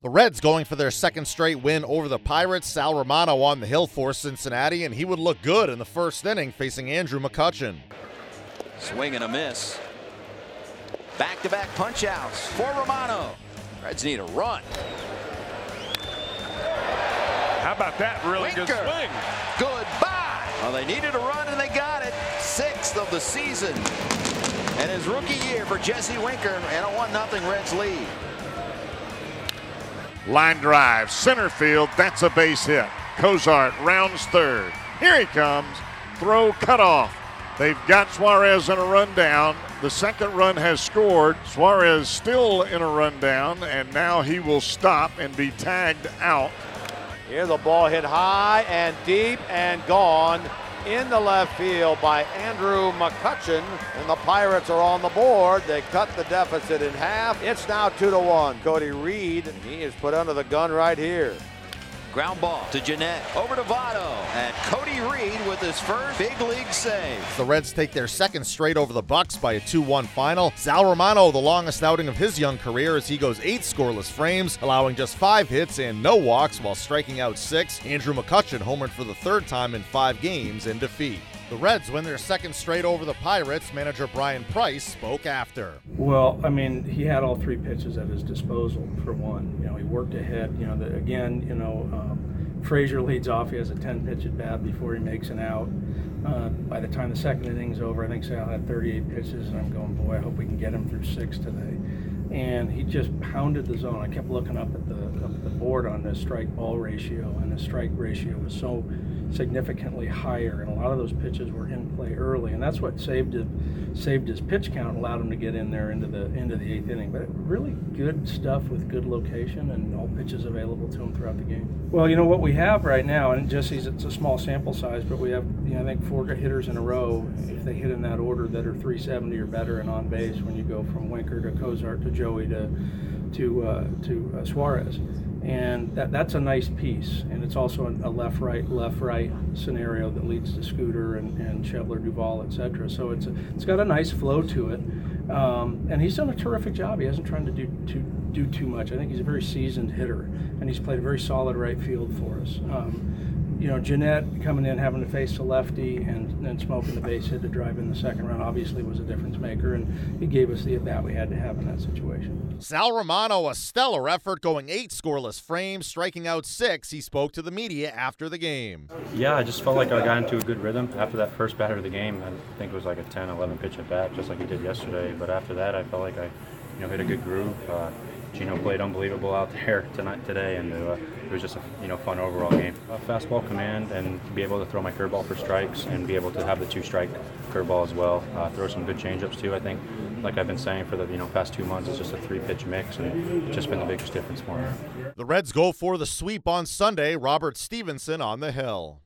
The Reds going for their second straight win over the Pirates. Sal Romano on the hill for Cincinnati, and he would look good in the first inning facing Andrew McCutchen. Swing and a miss. Back-to-back punch-outs for Romano. Reds need a run. How about that really Winker. good swing? Goodbye. Well, they needed a run and they got it. 6th of the season. And his rookie year for Jesse Winker and a 1-0 Reds lead. Line drive, center field, that's a base hit. Cozart rounds third. Here he comes. Throw cut off. They've got Suarez in a rundown. The second run has scored. Suarez still in a rundown, and now he will stop and be tagged out. Here the ball hit high and deep and gone in the left field by Andrew McCutchen, and the Pirates are on the board. They cut the deficit in half. It's now 2-1. Cody Reed, he is put under the gun right here. Ground ball to Jeanette, over to Votto, and Cody Reed with his first big league save. The Reds take their second straight over the Bucks by a 2-1 final. Sal Romano, the longest outing of his young career, as he goes 8 scoreless frames, allowing just 5 hits and no walks while striking out 6. Andrew McCutchen homered for the third time in 5 games in defeat. The Reds win their second straight over the Pirates. Manager Brian Price spoke after. Well, I mean, he had all 3 pitches at his disposal, for one. You know, he worked ahead. You know, Frazier leads off. He has a 10-pitch at bat before he makes an out. By the time the second inning's over, I think Sal had 38 pitches, and I'm going, boy, I hope we can get him through 6 today. And he just pounded the zone. I kept looking up at the board on the strike-ball ratio, and the strike ratio was so significantly higher, and a lot of those pitches were in play early, and that's what saved his pitch count, allowed him to get in there into the 8th inning. But really good stuff with good location and all pitches available to him throughout the game. Well, you know what we have right now, and Jesse's, it's a small sample size, but we have, I think 4 hitters in a row, if they hit in that order, that are 370 or better and on base when you go from Winker to Cozart to Joey to Suarez. And that's a nice piece, and it's also a left-right scenario that leads to Scooter and Schebler, Duvall, etc. So it's got a nice flow to it, and he's done a terrific job. He hasn't tried to do too much. I think he's a very seasoned hitter, and he's played a very solid right field for us. Jeanette coming in, having to face the lefty and smoking the base hit to drive in the second round obviously was a difference maker, and he gave us the at-bat we had to have in that situation. Sal Romano, a stellar effort, going 8 scoreless frames, striking out 6. He spoke to the media after the game. Yeah, I just felt like I got into a good rhythm after that first batter of the game. I think it was like a 10-11 pitch at bat, just like he did yesterday. But after that, I felt like I hit a good groove. Gino played unbelievable out there today, and it was just a fun overall game. Fastball command, and be able to throw my curveball for strikes, and be able to have the 2-strike curveball as well. Throw some good changeups too. I think, like I've been saying for the past 2 months, it's just a 3-pitch mix, and it's just been the biggest difference for me. The Reds go for the sweep on Sunday. Robert Stevenson on the hill.